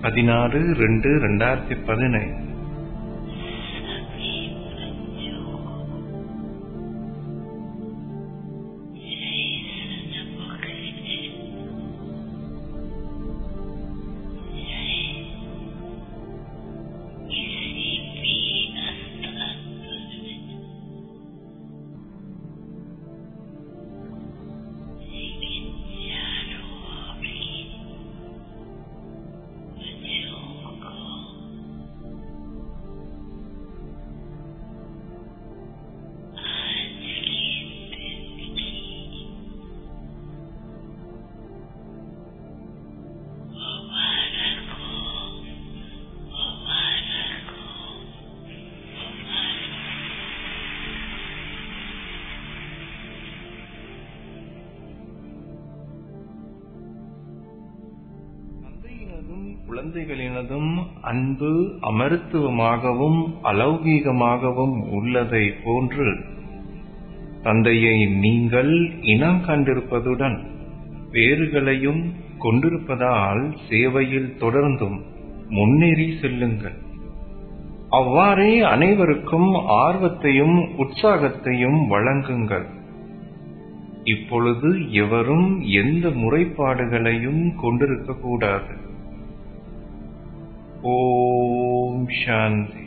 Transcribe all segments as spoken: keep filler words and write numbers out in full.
பதினாறு ரெண்டு ரெண்டாயிரத்தி பதினைந்து. குழந்தைகளினதும் அன்பு அமர்த்துவமாகவும் அலௌகீகமாகவும் உள்ளதை போன்று தந்தையை நீங்கள் இனம் கண்டிருப்பதுடன் வேறுகளையும் கொண்டிருப்பதால் சேவையில் தொடர்ந்தும் முன்னேறி செல்லுங்கள். அவ்வாறே அனைவருக்கும் ஆர்வத்தையும் உற்சாகத்தையும் வழங்குங்கள். இப்பொழுது எவரும் எந்த முறைப்பாடுகளையும் கொண்டிருக்க கூடாது. ஓம் சாந்தி.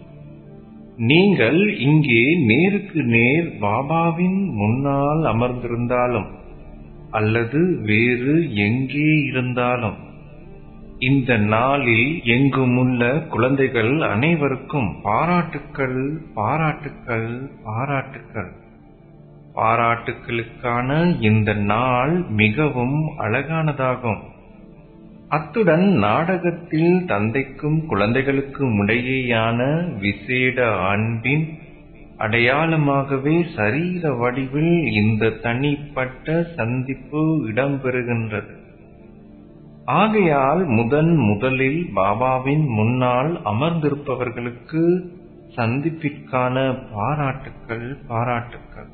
நீங்கள் இங்கே நேருக்கு நேர் பாபாவின் முன்னால் அமர்ந்திருந்தாலும் அல்லது வேறு எங்கே இருந்தாலும் இந்த நாளில் எங்குமுள்ள குழந்தைகள் அனைவருக்கும் பாராட்டுக்கள், பாராட்டுக்கள், பாராட்டுக்கள். பாராட்டுக்களுக்கான இந்த நாள் மிகவும் அழகானதாகும். அத்துடன் நாடகத்தில் தந்தைக்கும் குழந்தைகளுக்கும் இடையேயான விசேட அன்பின் அடையாளமாகவே சரீர வடிவில் இந்த தனிப்பட்ட சந்திப்பு இடம்பெறுகின்றது. ஆகையால் முதன் முதலில் பாபாவின் முன்னால் அமர்ந்திருப்பவர்களுக்கு சந்திப்பிற்கான பாராட்டுக்கள், பாராட்டுக்கள்.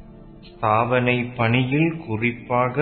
ஸ்தாபனை பணியில் குறிப்பாக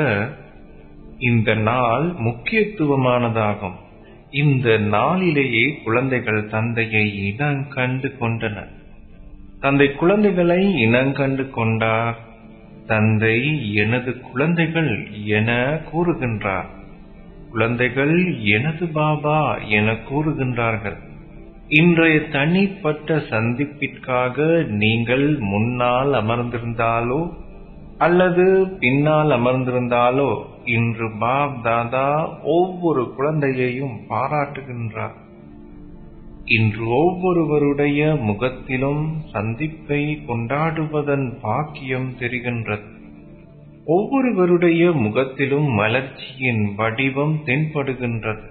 இந்த நாள் முக்கியத்துவமானதாகும். இந்த நாளிலேயே குழந்தைகள் தந்தையை இனங்கண்டு கொண்டனர். தந்தை குழந்தைகளை இனங்கண்டு கொண்டார். தந்தை எனது குழந்தைகள் என கூறுகின்றார். குழந்தைகள் எனது பாபா என கூறுகின்றார்கள். இன்றைய தனிப்பட்ட சந்திப்பிற்காக நீங்கள் முன்னால் அமர்ந்திருந்தாலோ அல்லது பின்னால் அமர்ந்திருந்தாலோ இன்று பாப் தாதா ஒவ்வொரு குழந்தையையும் பாராட்டுகின்றார். இன்று ஒவ்வொருவருடைய முகத்திலும் சந்திப்பை கொண்டாடுவதன் பாக்கியம் தெரிகின்றது. ஒவ்வொருவருடைய முகத்திலும் மலர்ச்சியின் வடிவம் தென்படுகின்றது.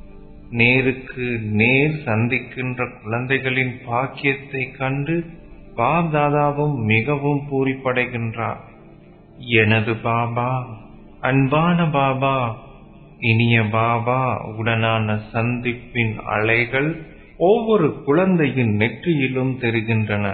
நேருக்கு நேர் சந்திக்கின்ற குழந்தைகளின் பாக்கியத்தை கண்டு பாப் தாதாவும் மிகவும் பூரிப்படைகின்றார். எனது பாபா, அன்பான பாபா, இனிய பாபா உடனான சந்திப்பின் அலைகள் ஒவ்வொரு குழந்தையின் நெற்றியிலும் தெரிகின்றன.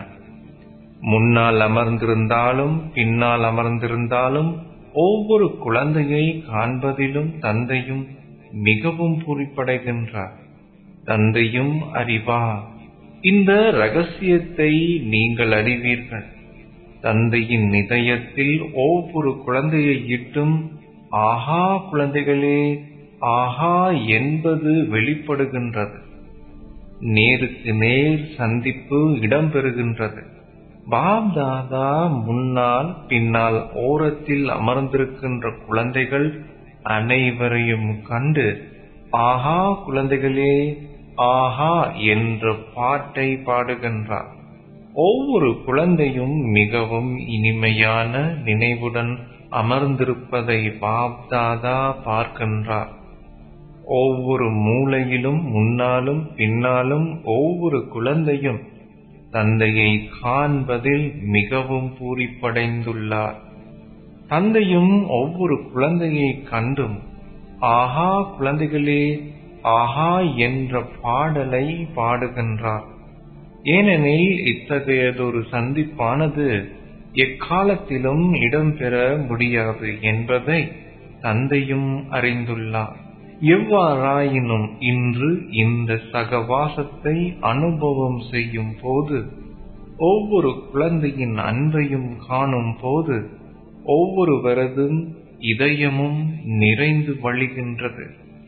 முன்னால் அமர்ந்திருந்தாலும் பின்னால் அமர்ந்திருந்தாலும் ஒவ்வொரு குழந்தையை காண்பதிலும் தந்தையும் மிகவும் பூரிப்படைகின்றார். தந்தையும் அறிவார். இந்த ரகசியத்தை நீங்கள் அறிவீர்கள். தந்தையின் இதயத்தில் ஒவ்வொரு குழந்தையை இட்டும் ஆஹா குழந்தைகளே, ஆஹா என்பது வெளிப்படுகின்றது. நேருக்கு நேர் சந்திப்பு இடம்பெறுகின்றது. பாப் தாதா முன்னால் பின்னால் ஓரத்தில் அமர்ந்திருக்கின்ற குழந்தைகள் அனைவரையும் கண்டு ஆஹா குழந்தைகளே, ஆஹா என்ற பாட்டை பாடுகின்றார். ஒவ்வொரு குழந்தையும் மிகவும் இனிமையான நினைவுடன் அமர்ந்திருப்பதை பாப் தாதா பார்க்கின்றார். ஒவ்வொரு மூலையிலும் முன்னாலும் பின்னாலும் ஒவ்வொரு குழந்தையும் தந்தையை காண்பதில் மிகவும் பூரிப்படைந்துள்ளார். தந்தையும் ஒவ்வொரு குழந்தையை கண்டும் ஆஹா குழந்தைகளே, ஆஹா என்ற பாடலை பாடுகின்றார். ஏனெனில் இத்தகையதொரு சந்திப்பானது எக்காலத்திலும் இடம்பெற முடியாது என்பதை தந்தையும் அறிந்துள்ளார். எவ்வாறாயினும் இன்று இந்த சகவாசத்தை அனுபவம் செய்யும் போது, ஒவ்வொரு குழந்தையின் அன்பையும் காணும் போது, ஒவ்வொருவரதும் இதயமும் நிறைந்து வழிகின்றது.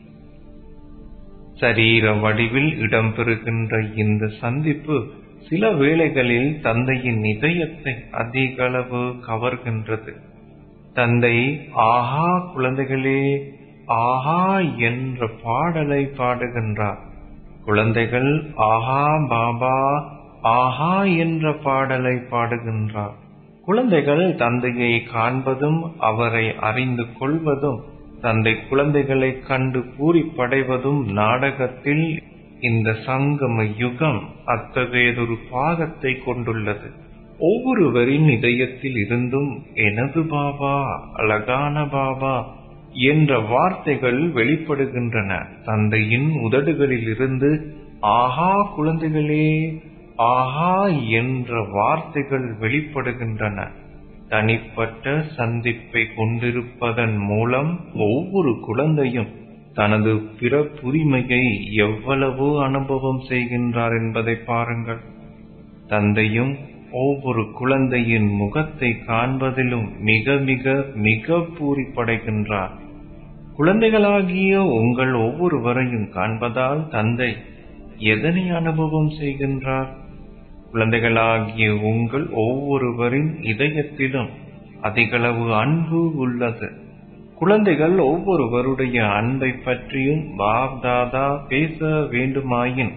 சரீர வடிவில் இடம்பெறுகின்ற இந்த சந்திப்பு சில வேளைகளில் தந்தையின் இதயத்தை அதிகளவு கவர்கின்றது. தந்தை ஆஹா குழந்தைகளே ஆஹா என்ற பாடலை பாடுகின்றார். குழந்தைகள் ஆஹா பாபா ஆஹா என்ற பாடலை பாடுகின்றார். குழந்தைகள் தந்தையை காண்பதும் அவரை அறிந்து கொள்வதும், தந்தை குழந்தைகளை கண்டு பூரிப்படைவதும் நாடகத்தில் இந்த சங்கம யுகம் அத்தகையதொரு பாகத்தை கொண்டுள்ளது. ஒவ்வொருவரின் இதயத்தில் இருந்தும் எனது பாபா, அழகான பாபா என்ற வார்த்தைகள் வெளிப்படுகின்றன. தந்தையின் உதடுகளில் இருந்து ஆஹா குழந்தைகளே ஆஹா என்ற வார்த்தைகள் வெளிப்படுகின்றன. தனிப்பட்ட சந்திப்பை கொண்டிருப்பதன் மூலம் ஒவ்வொரு குழந்தையும் தனது பிறப்புரிமையை எவ்வளவு அனுபவம் செய்கின்றார் என்பதை பாருங்கள். தந்தையும் ஒவ்வொரு குழந்தையின் முகத்தை காண்பதிலும் மிக மிக மிக பூரிப்படைகின்றார். குழந்தைகளாகிய உங்கள் ஒவ்வொருவரையும் காண்பதால் தந்தை எதனை அனுபவம் செய்கின்றார்? குழந்தைகளாகிய உங்கள் ஒவ்வொருவரின் இதயத்திலும் அதிகளவு அன்பு உள்ளது. குழந்தைகள் ஒவ்வொருவருடைய அன்பை பற்றியும் பாப் தாதா பேச வேண்டுமாயின்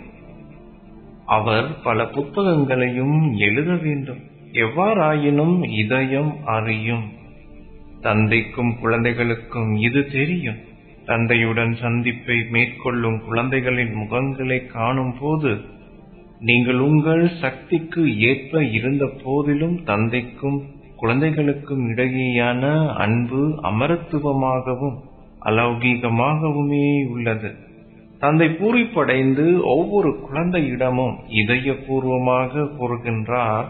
அவர் பல புத்தகங்களையும் எழுத வேண்டும். எவ்வாறாயினும் இதயம் அறியும். தந்தைக்கும் குழந்தைகளுக்கும் இது தெரியும். தந்தையுடன் சந்திப்பை மேற்கொள்ளும் குழந்தைகளின் முகங்களை காணும் போது, நீங்கள் உங்கள் சக்திக்கு ஏற்ப இருந்த போதிலும் தந்தைக்கும் குழந்தைகளுக்கும் இடையேயான அன்பு அமரத்துவமாகவும் அலௌகீகமாகவுமே உள்ளது. தந்தை பூரிப்படைந்து ஒவ்வொரு குழந்தையிடமும் இதயபூர்வமாக கூறுகின்றார்,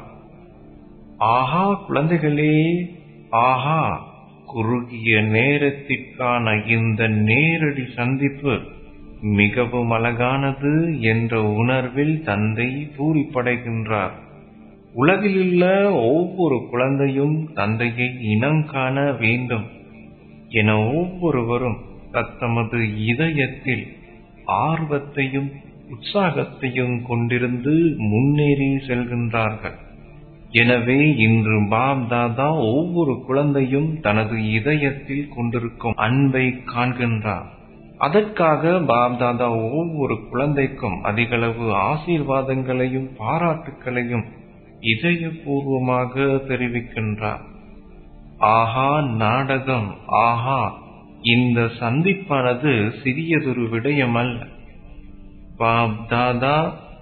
ஆஹா குழந்தைகளே ஆஹா. குறுகிய நேரத்திற்கான இந்த நேரடி சந்திப்பு மிகவும் அழகானது என்ற உணர்வில் தந்தை பூரிப்படைகின்றார். உலகிலுள்ள ஒவ்வொரு குழந்தையும் தந்தையை இனங்காண வேண்டும் என ஒவ்வொருவரும் தத்தமது இதயத்தில் ஆர்வத்தையும் உற்சாகத்தையும் கொண்டிருந்து முன்னேறி செல்கின்றார்கள். எனவே இன்று பாப் தாதா ஒவ்வொரு குழந்தையும் தனது இதயத்தில் கொண்டிருக்கும் அன்பை காண்கின்றார். அதற்காக பாப் தாதா ஒவ்வொரு குழந்தைக்கும் அதிகளவு ஆசீர்வாதங்களையும் பாராட்டுக்களையும் இதயபூர்வமாக தெரிவிக்கின்றார். ஆஹா நாடகம் ஆஹா. இந்த சந்திப்பானது சிறியதொரு விடயமல்ல. பாப் தாதா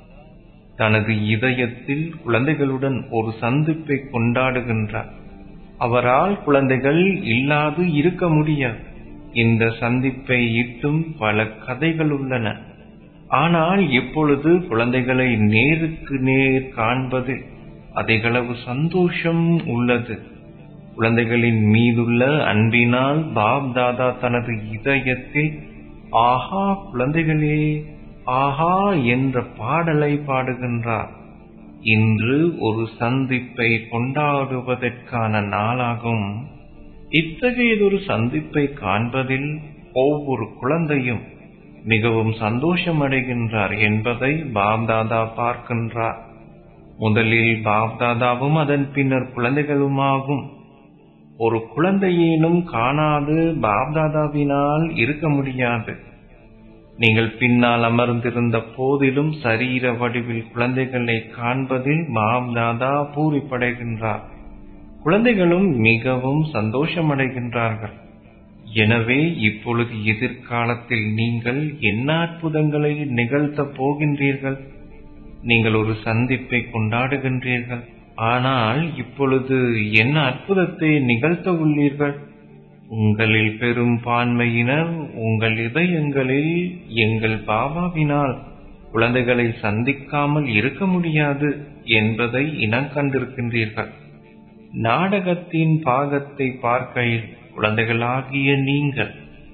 தனது இதயத்தில் குழந்தைகளுடன் ஒரு சந்திப்பை கொண்டாடுகின்றார். அவரால் குழந்தைகள் இல்லாது இருக்க முடியாது. இந்த சந்திப்பை இட்டும் பல கதைகள் உள்ளன. ஆனால் இப்பொழுது குழந்தைகளை நேருக்கு நேர் காண்பதில் அதிகளவு சந்தோஷம் உள்ளது. குழந்தைகளின் மீதுள்ள அன்பினால் பாப் தாதா தனது இதயத்தில் ஆஹா குழந்தைகளே ஆஹா என்ற பாடலை பாடுகின்றார். இன்று ஒரு சந்திப்பை கொண்டாடுவதற்கான நாளாகும். இத்தகையதொரு சந்திப்பை காண்பதில் ஒவ்வொரு குழந்தையும் மிகவும் சந்தோஷமடைகின்றார் என்பதை பாப் தாதா பார்க்கின்றார். முதலில் பாப் தாதாவும் அதன் பின்னர் குழந்தைகளுமாகும். ஒரு குழந்தையேனும் காணாது பாப் தாதாவினால் இருக்க முடியாது. நீங்கள் பின்னால் அமர்ந்திருந்த போதிலும் சரீர வடிவில் குழந்தைகளை காண்பதில் பாப் தாதா பூரிப்படைகின்றார். குழந்தைகளும் மிகவும் சந்தோஷமடைகின்றார்கள். எனவே இப்பொழுது எதிர்காலத்தில் நீங்கள் என்ன அற்புதங்களை நிகழ்த்தப் போகின்றீர்கள்? நீங்கள் ஒரு சந்திப்பை கொண்டாடுகின்றீர்கள். ஆனால் இப்பொழுது என்ன அற்புதத்தை நிகழ்த்த உள்ளீர்கள்? உங்களில் பெரும்பான்மையினர் உங்கள் இதயங்களில் எங்கள் பாபாவினால் குழந்தைகளை சந்திக்காமல் இருக்க முடியாது என்பதை இனங்கண்டிருக்கின்றீர்கள். நாடகத்தின் பாகத்தை பார்க்கையில் குழந்தைகளாகிய நீங்கள்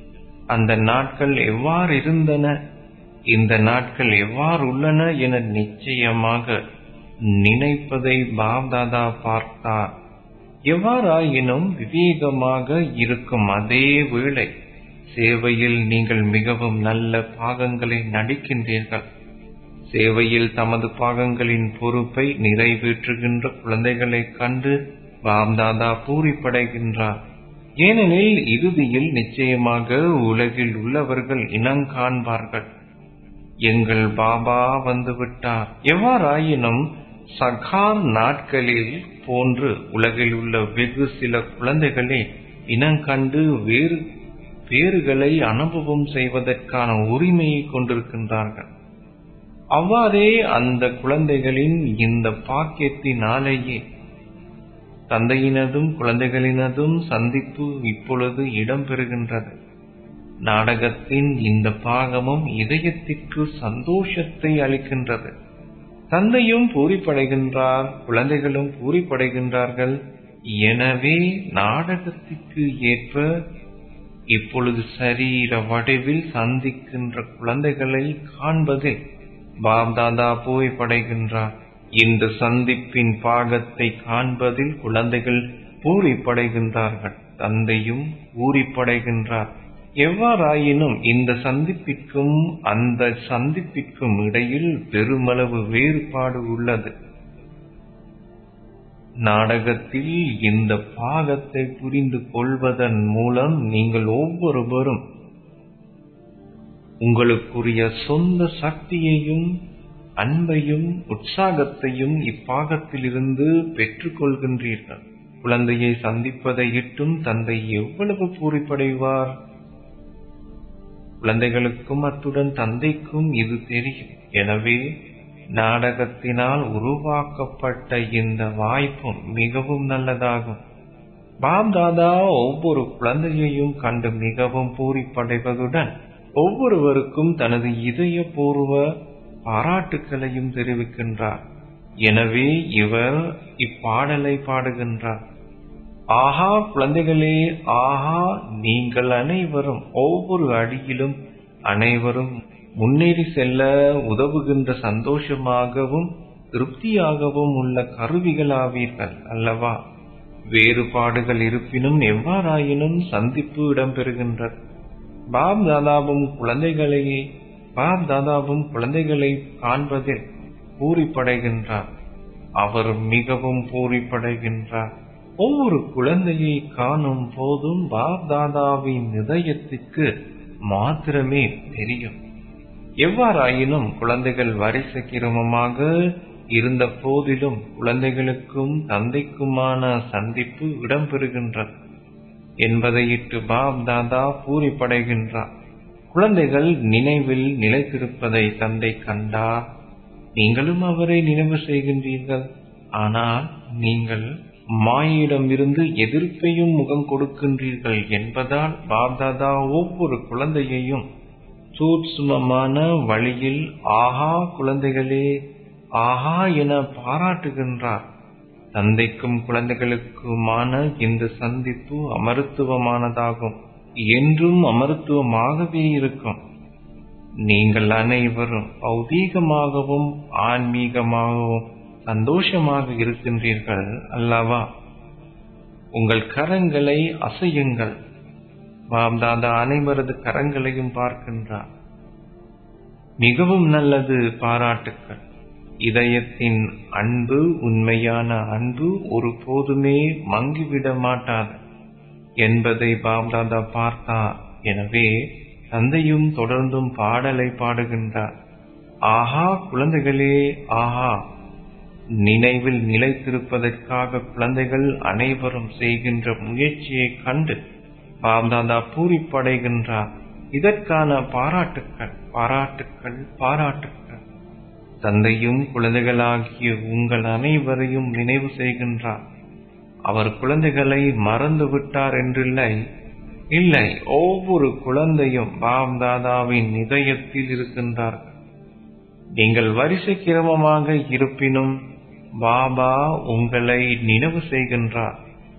அந்த நாட்கள் எவ்வாறு இருந்தன, இந்த நாட்கள் எவ்வாறு உள்ளன என நிச்சயமாக நினைப்பதை பாப்தாதா பார்த்தார். எவ்வாறாயினும் விவேகமாக இருக்கும் அதே வேளை சேவையில் நீங்கள் மிகவும் நல்ல பாகங்களை நடிக்கின்றீர்கள். சேவையில் தமது பாகங்களின் பொறுப்பை நிறைவேற்றுகின்ற குழந்தைகளைக் கண்டு பாப்தாதா பூரிப்படைகின்றார். ஏனெனில் இறுதியில் நிச்சயமாக உலகில் உள்ளவர்கள் இனங்காண்பார்கள், எங்கள் பாபா வந்துவிட்டார். எவ்வாறாயினும் சகார் நாட்களில் போன்று உலகில் உள்ள வெகு சில குழந்தைகளே இனங்கண்டு வேறு பேறுகளை அனுபவம் செய்வதற்கான உரிமையை கொண்டிருக்கின்றார்கள். அவ்வாறே அந்த குழந்தைகளின் இந்த பாக்கியத்தினாலேயே தந்தையினதும் குழந்தைகளினதும் சந்திப்பு இப்பொழுது இடம்பெறுகின்றது. நாடகத்தின் இந்த பாகமும் இதயத்திற்கு சந்தோஷத்தை அளிக்கின்றது. தந்தையும் பூரிப்படைகின்றார், குழந்தைகளும் பூரிப்படைகின்றார்கள். எனவே நாடகத்திற்கு ஏற்ப இப்பொழுது சரீர வடிவில் சந்திக்கின்ற குழந்தைகளை காண்பதில் பாப்தாதா பூரிப்படைகின்றார். இந்த சந்திப்பின் பாகத்தை காண்பதில் குழந்தைகள் பூரிப்படைகின்றார்கள், தந்தையும் பூரிப்படைகின்றார். எவ்வாறாயினும் இந்த சந்திப்பிற்கும் அந்த சந்திப்பிற்கும் இடையில் பெருமளவு வேறுபாடு உள்ளது. நாடகத்தில் இந்த பாகத்தை புரிந்து கொள்வதன் மூலம் நீங்கள் ஒவ்வொருவரும் உங்களுக்குரிய சொந்த சக்தியையும் அன்பையும் உற்சாகத்தையும் இப்பாகத்திலிருந்து பெற்றுக் கொள்கின்றீர்கள். குழந்தையை சந்திப்பதை இட்டும் தந்தை எவ்வளவு பூரிப்படைவார்? குழந்தைகளுக்கும் அத்துடன் தந்தைக்கும் இது தெரியும். எனவே நாடகத்தினால் உருவாக்கப்பட்ட இந்த வாய்ப்பும் மிகவும் நல்லதாகும். பாப்தாதா ஒவ்வொரு குழந்தையையும் கண்டு மிகவும் பூரிப்படைவதுடன் ஒவ்வொருவருக்கும் தனது இதயபூர்வ பாராட்டுக்களையும் தெரிவிக்கின்றார். எனவே இவர் இப்பாடலை பாடுகின்றார். ஆஹா குழந்தைகளே, ஆஹா நீங்கள் அனைவரும் ஒவ்வொரு அடியிலும் அனைவரும் முன்னேறி செல்ல உதவுகின்ற சந்தோஷமாகவும் திருப்தியாகவும் உள்ள கருவிகளாவீர்கள் அல்லவா? வேறுபாடுகள் இருப்பினும் எவ்வாறாயினும் சந்திப்பு இடம்பெறுகின்றது. பாப் தாதாவும் குழந்தைகளையே பாப் தாதாவும் குழந்தைகளை காண்பதில் பூரிப்படைகின்றார். அவர் மிகவும் பூரிப்படைகின்றார். ஒவ்வொரு குழந்தையை காணும் போதும் பாப் தாதாவின் இதயத்திற்கு மாத்திரமே தெரியும். எவ்வாறாயினும் குழந்தைகள் வரிசை கிரமமாக இருந்த போதிலும் குழந்தைகளுக்கும் தந்தைக்குமான சந்திப்பு இடம்பெறுகின்றது என்பதையிட்டு பாப் தாதா பூரிப்படைகின்றார். குழந்தைகள் நினைவில் நிலைத்திருப்பதை தந்தை கண்டார். நீங்களும் அவரை நினைவு செய்கின்றீர்கள். ஆனால் நீங்கள் மாயிடமிருந்து எதிர்ப்பையும் முகம் கொடுக்கின்றீர்கள் என்பதால் பாப்தாதா ஒவ்வொரு குழந்தையையும் சூட்சுமமான வழியில் ஆஹா குழந்தைகளே ஆஹா என பாராட்டுகின்றார். தந்தைக்கும் குழந்தைகளுக்குமான இந்த சந்திப்பு அமருத்துவமானதாகும், என்றும் அமருத்துவமாகவே இருக்கும். நீங்கள் அனைவரும் பௌதீகமாகவும் ஆன்மீகமாகவும் சந்தோஷமாக இருக்கின்றீர்கள் அல்லவா? உங்கள் கரங்களை அசையுங்கள். பாப்தாதா அனைவரது கரங்களையும் பார்க்கின்றார். மிகவும் நல்லது, பாராட்டுக்கள். இதயத்தின் அன்பு, உண்மையான அன்பு ஒரு போதுமே மங்கிவிட மாட்டாது என்பதை பாப்தாதா பார்த்தார். எனவே தந்தையும் தொடர்ந்தும் பாடலை பாடுகின்றார். ஆஹா குழந்தைகளே ஆஹா. நினைவில் நிலைத்திருப்பதற்காக குழந்தைகள் அனைவரும் செய்கின்ற முயற்சியை கண்டு பாப்தாதா பூரிப்படைகின்றார். இதற்கான பாராட்டுக்கள் பாராட்டுக்கள் பாராட்டுக்கள். தந்தையும் குழந்தைகளாகிய உங்கள் அனைவரையும் நினைவு செய்கின்றார். அவர் குழந்தைகளை மறந்து விட்டார் என்றில்லை. இல்லை, ஒவ்வொரு குழந்தையும் பாப்தாதாவின் இதயத்தில் இருக்கின்றார்கள். நீங்கள் வரிசை கிரமமாக இருப்பினும் பாபா உங்களை நினைவு செய்கின்றார்.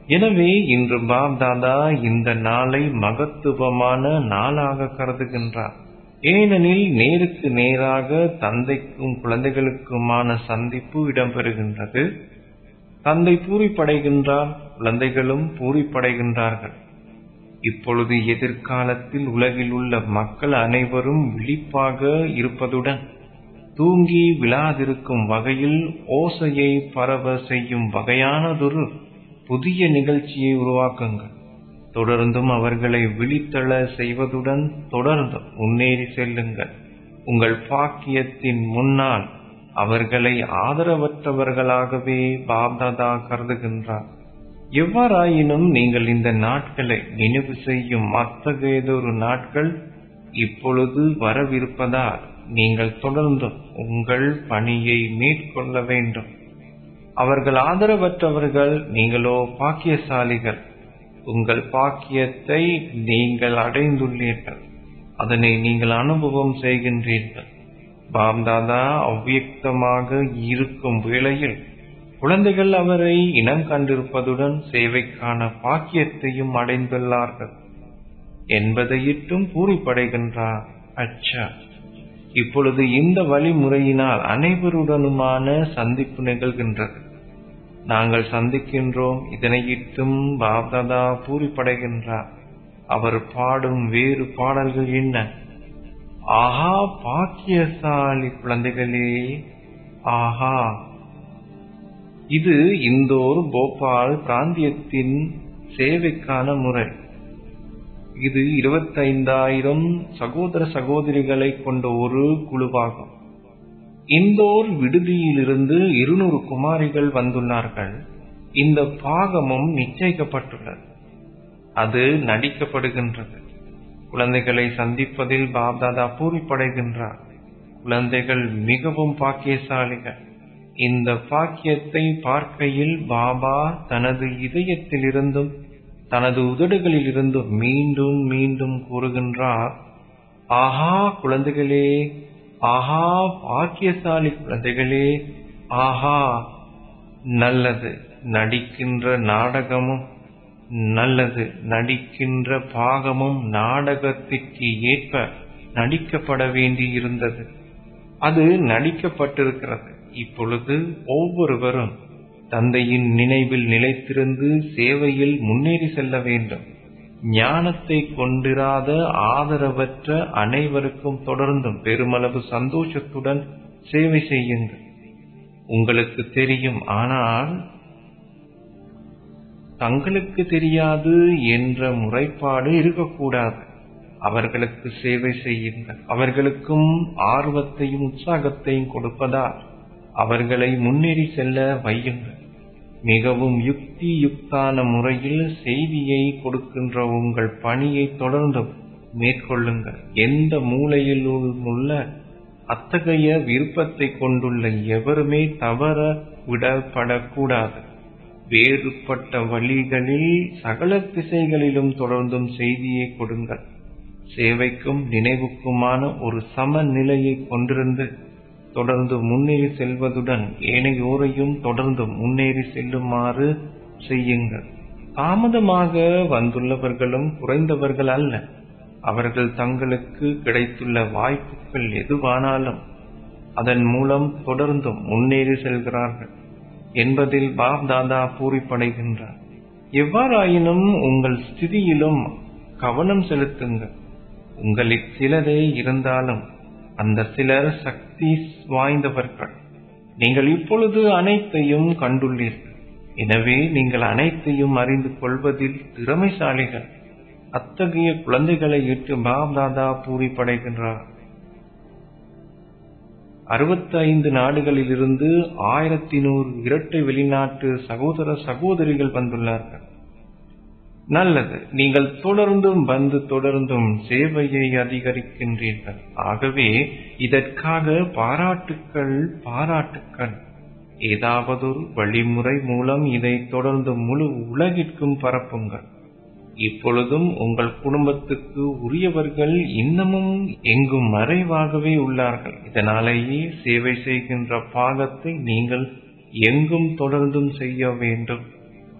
எனவே இன்று பாப் தாதா இந்த நாளை மகத்துவமான நாளாக கருதுகின்றார். ஏனெனில் நேருக்கு நேராக தந்தைக்கும் குழந்தைகளுக்குமான சந்திப்பு இடம்பெறுகின்றது. தந்தை பூரிப்படைகின்றார், குழந்தைகளும் பூரிப்படைகின்றார்கள். இப்பொழுது எதிர்காலத்தில் உலகில் உள்ள மக்கள் அனைவரும் விழிப்பாக இருப்பதுடன் தூங்கி விழாதிருக்கும் வகையில் ஓசையை பரவ செய்யும் வகையானதொரு புதிய நிகழ்ச்சியை உருவாக்குங்கள். தொடர்ந்தும் அவர்களை விழித்தெழ செய்வதுடன் தொடர்ந்து முன்னேறி செல்லுங்கள். உங்கள் பாக்கியத்தின் முன்னால் அவர்களை ஆதரவற்றவர்களாகவே பாப்தாதா கருதுகின்றார். எவ்வாறாயினும் நீங்கள் இந்த நாட்களை நினைவு செய்யும் அத்தகையதொரு நாட்கள் இப்பொழுது வரவிருப்பதால் நீங்கள் தொடர்ந்து உங்கள் பணியை மேற்கொள்ள வேண்டும். அவர்கள் ஆதரவற்றவர்கள், நீங்களோ பாக்கியசாலிகள். உங்கள் பாக்கியத்தை நீங்கள் அடைந்துள்ளீர்கள், அதனை நீங்கள் அனுபவம் செய்கின்றீர்கள். பாப்தாதா அவ்வியக்தமாக இருக்கும் வேளையில் குழந்தைகள் அவரை இனம் கண்டிருப்பதுடன் சேவைக்கான பாக்கியத்தையும் அடைந்துள்ளார்கள் என்பதையிட்டும் பூரிப்படைகின்றார். அச்சா, இப்பொழுது இந்த வழிமுறையினால் அனைவருடனுமான சந்திப்பு நிகழ்கின்றது. நாங்கள் சந்திக்கின்றோம், இதனையிட்டும் பாப்தாதா பூரிப்படைகின்றார். அவர் பாடும் வேறு பாடல்கள் என்ன? ஆஹா பாக்கியசாலி குழந்தைகளே, ஆஹா! இது இந்தோர் போபால் பிராந்தியத்தின் சேவைக்கான முறை. இது இருபத்தைந்தாயிரம் சகோதர சகோதரிகளை கொண்ட ஒரு குழுவாகும். இந்தோர் விடுதியிலிருந்து இருநூறு குமாரிகள் வந்துள்ளார்கள். இந்த பாகமும் நிச்சயிக்கப்பட்டுள்ளது. அது நடிக்கப்படுகின்றது. குழந்தைகளை சந்திப்பதில் பாப்தாதா பூரிப்படைகின்றார். குழந்தைகள் மிகவும் பாக்கியசாலிகள். இந்த பாக்கியத்தை பார்க்கையில் பாபா தனது இதயத்திலிருந்தும் தனது உதடுகளிலிருந்தும் மீண்டும் மீண்டும் கூறுகின்றார், ஆஹா குழந்தைகளே, ஆஹா பாக்கியசாலி குழந்தைகளே, ஆஹா! நல்லது நடிக்கின்ற நாடகமும் நல்லது நடிக்கின்ற பாகமும் நாடகத்திற்கு ஏற்ப நடிக்கப்பட வேண்டியிருந்தது. அது நடிக்கப்பட்டிருக்கிறது. இப்பொழுது ஒவ்வொருவரும் தந்தையின் நினைவில் நிலைத்திருந்து சேவையில் முன்னேறி செல்ல வேண்டும். ஞானத்தை கொண்டிராத ஆதரவற்ற அனைவருக்கும் தொடர்ந்தும் பெருமளவு சந்தோஷத்துடன் சேவை செய்யுங்கள். உங்களுக்கு தெரியும், ஆனால் தங்களுக்கு தெரியாது என்ற முறைப்பாடு இருக்கக்கூடாது. அவர்களுக்கு சேவை செய்யுங்கள். அவர்களுக்கும் ஆர்வத்தையும் உற்சாகத்தையும் கொடுப்பதால் அவர்களை முன்னேறி செல்ல வையுங்கள். மிகவும் யுக்தி யுக்தான முறையில் செய்தியை கொடுக்கின்ற உங்கள் பணியை தொடர்ந்து மேற்கொள்ளுங்கள். எந்த மூலையிலும் உள்ள அத்தகைய விருப்பத்தை கொண்டுள்ள எவருமே தவற விடப்படக்கூடாது. வேறுபட்ட வழிகளில் சகல திசைகளிலும் தொடர்ந்தும் செய்தியை கொடுங்கள். சேவைக்கும் நினைவுக்குமான ஒரு சமநிலையை கொண்டிருந்து தொடர்ந்து முன்னேறி செல்வதுடன் ஏனையோரையும் தொடர்ந்து முன்னேறி செல்லுமாறு செய்யுங்கள். தாமதமாக வந்துள்ளவர்களும் குறைந்தவர்கள் அல்ல. அவர்கள் தங்களுக்கு கிடைத்துள்ள வாய்ப்புகள் எதுவானாலும் அதன் மூலம் தொடர்ந்து முன்னேறி செல்கிறார்கள் என்பதில் பாப் தாதா பூரிப்படைகின்றார். எவ்வாறாயினும் உங்கள் ஸ்திதியிலும் கவனம் செலுத்துங்கள். உங்களில் சிலரே இருந்தாலும் அந்த சிலர் சக்தி வாய்ந்தவர்கள். நீங்கள் இப்பொழுது அனைத்தையும் கண்டுள்ளீர்கள். எனவே நீங்கள் அனைத்தையும் அறிந்து கொள்வதில் திறமைசாலிகள். அத்தகைய குழந்தைகளை இட்டு பாப் தாதா பூரிப்படைகின்றார். அறுபத்தி ஐந்து நாடுகளிலிருந்து ஆயிரத்தி நூறு இரட்டை வெளிநாட்டு சகோதர சகோதரிகள் வந்துள்ளார்கள். நல்லது, நீங்கள் தொடர்ந்தும் வந்து தொடர்ந்தும் சேவையை அதிகரிக்கின்றீர்கள். ஆகவே இதற்காக பாராட்டுக்கள் பாராட்டுக்கள் ஏதாவதொரு வழிமுறை மூலம் இதை தொடர்ந்து முழு உலகிற்கும் பரப்புங்கள். இப்பொழுதும் உங்கள் குடும்பத்துக்கு உரியவர்கள் இன்னமும் எங்கும் மறைவாகவே உள்ளார்கள். இதனாலேயே சேவை செய்கின்ற பாகத்தை நீங்கள் எங்கும் தொடர்ந்தும் செய்ய வேண்டும்.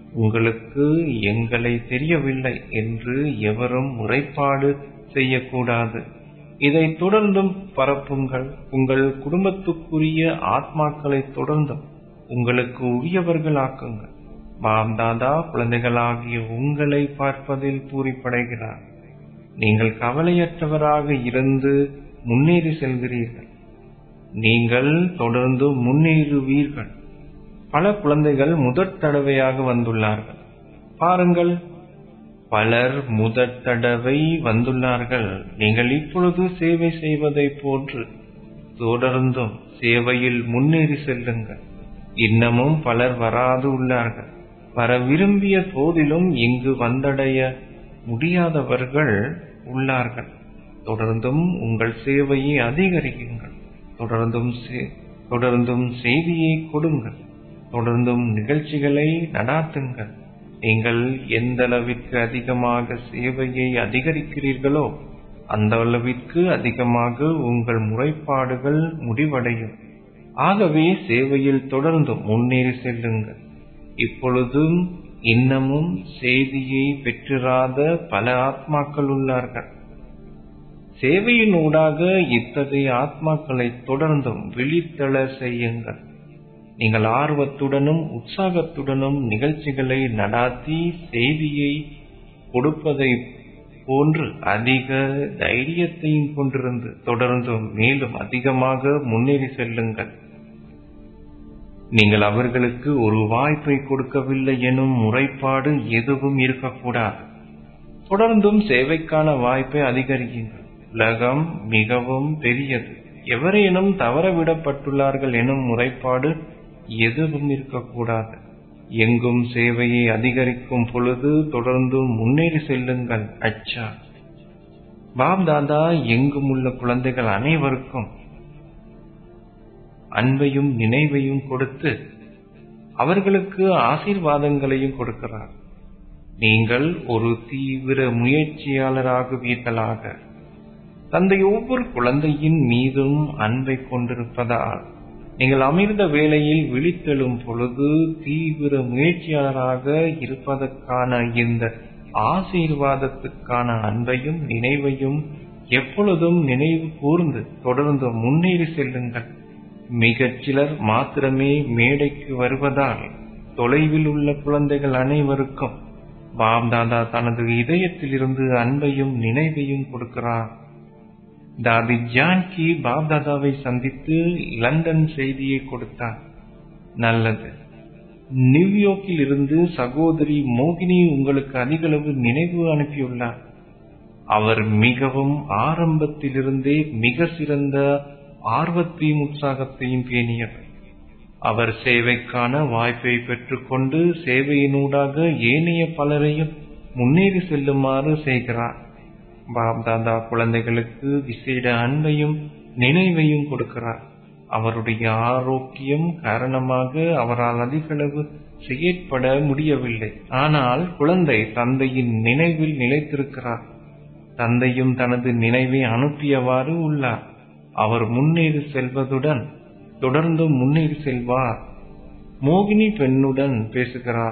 உங்களுக்கு எங்களை தெரியவில்லை என்று எவரும் முறைப்பாடு செய்யக்கூடாது. இதை தொடர்ந்தும் பரப்புங்கள். உங்கள் குடும்பத்துக்குரிய ஆத்மாக்களை தொடர்ந்தும் உங்களுக்கு உரியவர்கள் ஆக்குங்கள். பாப் தாதா குழந்தைகளாகிய உங்களை பார்ப்பதில் பூரிப்படைகிறார். நீங்கள் கவலையற்றவராக இருந்து முன்னேறி செல்கிறீர்கள். நீங்கள் தொடர்ந்து முன்னேறுவீர்கள். பல குழந்தைகள் முதற் தடவையாக வந்துள்ளார்கள். பாருங்கள், பலர் முதற் தடவை வந்துள்ளார்கள். நீங்கள் இப்பொழுது சேவை செய்வதை போன்று தொடர்ந்தும் சேவையில் முன்னேறி செல்லுங்கள். இன்னமும் பலர் வராது உள்ளார்கள். வர விரும்பிய போதிலும் இங்கு வந்தடைய முடியாதவர்கள் உள்ளார்கள். தொடர்ந்தும் உங்கள் சேவையை அதிகரிக்குங்கள். தொடர்ந்தும் தொடர்ந்தும் செய்தியை கொடுங்கள். தொடர்ந்தும் நிகழ்ச்சிகளை நடாத்துங்கள். நீங்கள் எந்த அளவிற்கு அதிகமாக சேவையை அதிகரிக்கிறீர்களோ அந்த அளவிற்கு அதிகமாக உங்கள் முறைப்பாடுகள் முடிவடையும். ஆகவே சேவையில் தொடர்ந்து முன்னேறி செல்லுங்கள். இப்பொழுதும் இன்னமும் செய்தியை பெற்றிராத பல ஆத்மாக்கள் உள்ளார்கள். சேவையின் ஊடாக இத்தகைய ஆத்மாக்களை தொடர்ந்தும் விழித்தெழ செய்யுங்கள். நீங்கள் ஆர்வத்துடனும் உற்சாகத்துடனும் நிகழ்ச்சிகளை நடாத்தி செய்தியை கொடுப்பதை போன்று அதிக தைரியத்தையும் கொண்டிருந்து தொடர்ந்தும் மேலும் அதிகமாக முன்னேறி செல்லுங்கள். நீங்கள் அவர்களுக்கு ஒரு வாய்ப்பை கொடுக்கவில்லை எனும் முறைப்பாடு எதுவும் இருக்கக்கூடாது. தொடர்ந்தும் சேவைக்கான வாய்ப்பை அதிகரிக்குங்கள். உலகம் மிகவும் பெரியது. எவரேனும் தவறவிடப்பட்டுள்ளார்கள் எனும் முறைப்பாடு எதுவும் இருக்கக்கூடாது. எங்கும் சேவையை அதிகரிக்கும் பொழுது தொடர்ந்து முன்னேறி செல்லுங்கள். அச்சா, பாப் தாதா எங்கும் உள்ள குழந்தைகள் அனைவருக்கும் அன்பையும் நினைவையும் கொடுத்து அவர்களுக்கு ஆசீர்வாதங்களையும் கொடுக்கிறார். நீங்கள் ஒரு தீவிர முயற்சியாளராகுவீர்களாக. தந்தை ஒவ்வொரு குழந்தையின் மீதும் அன்பை கொண்டிருப்பதால் நீங்கள் அமிர்த வேளையில் விழித்தெழும் பொழுது தீவிர முயற்சியாளராக இருப்பதற்கான இந்த ஆசீர்வாதத்துக்கான அன்பையும் நினைவையும் எப்பொழுதும் நினைவு கூர்ந்து தொடர்ந்து முன்னேறி செல்லுங்கள். மிகச் சிலர் மாத்திரமே மேடைக்கு வருவதால் தொலைவில் உள்ள குழந்தைகள் அனைவருக்கும் பாப் தாதா தனது இதயத்திலிருந்து அன்பையும் நினைவையும் கொடுக்கிறார். தாதி ஜான்கி பாப் தாதாவை சந்தித்து லண்டன் செய்தியை கொடுத்தார். நல்லது. நியூயார்க்கில் இருந்து சகோதரி மோகினி உங்களுக்கு அதிகளவு நினைவு அனுப்பியுள்ளார். அவர் மிகவும் ஆரம்பத்திலிருந்தே மிக சிறந்த ஆர்வத்தையும் உற்சாகத்தையும் பேணியவர். அவர் சேவைக்கான வாய்ப்பை பெற்றுக்கொண்டு சேவையினூடாக ஏனைய பலரையும் முன்னேறி செல்லுமாறு செய்கிறார். பாப் தாதா குழந்தைகளுக்கு விசேட அன்பையும் நினைவையும் கொடுக்கிறார். அவருடைய ஆரோக்கியம் காரணமாக அவரால் அதிகளவு செயற்பட முடியவில்லை. ஆனால் குழந்தை தந்தையின் நினைவில் நிலைத்திருக்கிறார். தந்தையும் தனது நினைவை அனுப்பியவாறு உள்ளார். அவர் முன்னேறி செல்வதுடன் தொடர்ந்து முன்னேறி செல்வார். மோகினி பெண்ணுடன் பேசுகிறார்.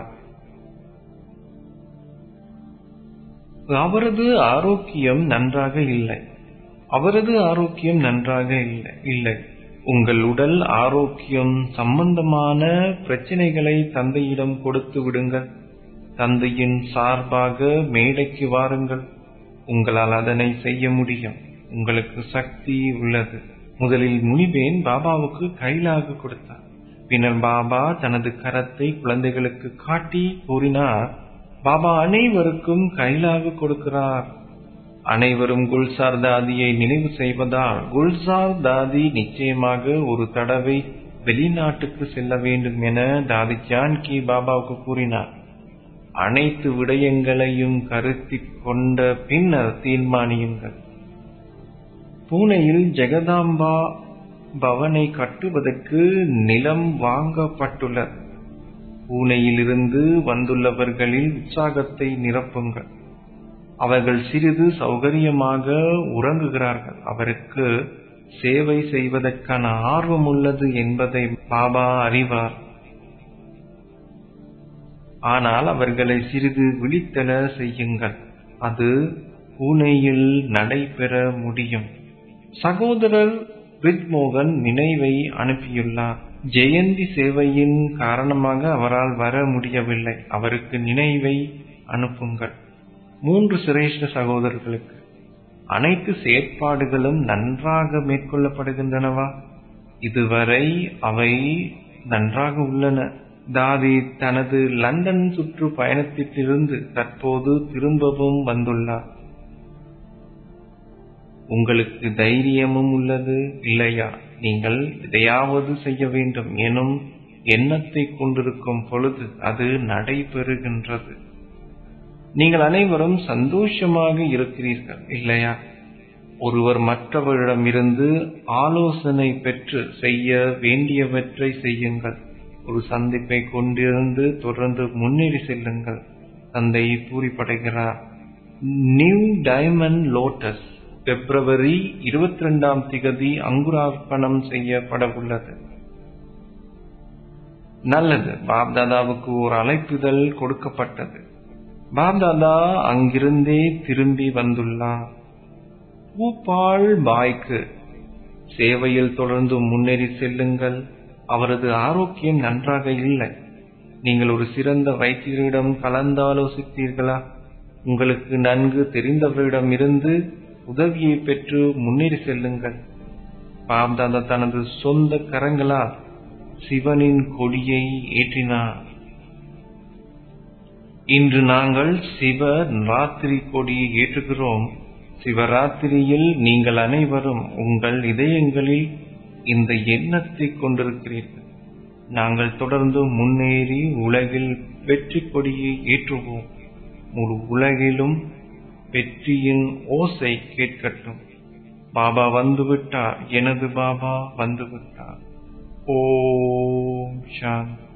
அவரது ஆரோக்கியம் நன்றாக இல்லை. அவரது ஆரோக்கியம் நன்றாக இல்லை இல்லை உங்கள் உடல் ஆரோக்கியம் சம்பந்தமான பிரச்சனைகளை தந்தையிடம் கொடுத்து விடுங்கள். தந்தையின் சார்பாக மேடைக்கு வாருங்கள். உங்களால் அதனை செய்ய முடியும். உங்களுக்கு சக்தி உள்ளது. முதலில் முனிபேன் பாபாவுக்கு கைலாக கொடுத்தார். பின்னர் பாபா தனது கரத்தை குழந்தைகளுக்கு காட்டி கூறினார், பாபா அனைவருக்கும் கைலாக கொடுக்கிறார். அனைவரும் குல்சார் தாதியை நினைவு செய்வதால் குல்சார் தாதி நிச்சயமாக ஒரு தடவை வெளிநாட்டுக்கு செல்ல வேண்டும் என தாதி ஜான்கி பாபாவுக்கு கூறினார். அனைத்து விடயங்களையும் கருத்தில் கொண்ட பின்னர் தீர்மானியுங்கள். பூனேயில் ஜெகதாம்பா பவனை கட்டுவதற்கு நிலம் வாங்கப்பட்டுள்ளது. பூனேயிலிருந்து வந்துள்ளவர்களில் உற்சாகத்தை நிரப்புங்கள். அவர்கள் சிறிது சௌகரியமாக உறங்குகிறார்கள். அவருக்கு சேவை செய்வதற்கான ஆர்வம் உள்ளது என்பதை பாபா அறிவார். ஆனால் அவர்களை சிறிது விழித்தெழ செய்யுங்கள். அது பூனேயில் நடைபெற முடியும். சகோதரர் பிரித்மோகன் நினைவை அனுப்பியுள்ளார். ஜெயந்தி சேவையின் காரணமாக அவரால் வர முடியவில்லை. அவருக்கு நினைவை அனுப்புங்கள். மூன்று சிரேஷ்ட சகோதரர்களுக்கு அனைத்து செயற்பாடுகளும் நன்றாக மேற்கொள்ளப்படுகின்றனவா? இதுவரை அவை நன்றாக உள்ளன. தாதி தனது லண்டன் சுற்று பயணத்திலிருந்து தற்போது திரும்பவும் வந்துள்ளார். உங்களுக்கு தைரியமும் உள்ளது இல்லையா? நீங்கள் எதையாவது செய்ய வேண்டும் எனும் எண்ணத்தை கொண்டிருக்கும் பொழுது அது நடைபெறுகின்றது. நீங்கள் அனைவரும் சந்தோஷமாக இருக்கிறீர்கள் இல்லையா? ஒருவர் மற்றவரிடமிருந்து ஆலோசனை பெற்று செய்ய வேண்டியவற்றை செய்யுங்கள். ஒரு சந்திப்பை கொண்டிருந்து தொடர்ந்து முன்னேறி செல்லுங்கள். தந்தை பூரிப்படைகிறார். நியூ டைமண்ட் லோட்டஸ் பிப்ரவரி இருபத்தி இரண்டாம் திகதி அங்குரார்ப்பணம் செய்யப்பட உள்ளது. நல்லது. பாப்தாதாவுக்கு ஒரு அழைப்புதல் கொடுக்கப்பட்டது. பாப்தாதா அங்கிருந்தே திரும்பி வந்துள்ளார். பூபால் பாய்க்கு சேவையில் தொடர்ந்து முன்னேறி செல்லுங்கள். அவரது ஆரோக்கியம் நன்றாக இல்லை. நீங்கள் ஒரு சிறந்த வைத்தியரிடம் கலந்தாலோசித்தீர்களா? உங்களுக்கு நன்கு தெரிந்தவரிடம் இருந்து உதவியை பெற்று முன்னேறி செல்லுங்கள். பாப்தாதா தனது சொந்த கரங்களால் சிவனின் கொடியை ஏற்றினார். இன்று நாங்கள் சிவ ராத்திரி கொடியை ஏற்றுகிறோம். சிவராத்திரியில் நீங்கள் அனைவரும் உங்கள் இதயங்களில் இந்த எண்ணத்தை கொண்டிருக்கிறீர்கள். நாங்கள் தொடர்ந்து முன்னேறி உலகில் வெற்றி கொடியை ஏற்றுவோம். முழு உலகிலும் வெற்றியின் ஓசை கேட்கட்டும். பாபா வந்துவிட்டார். எனது பாபா வந்துவிட்டார். ஓம் சாந்தி.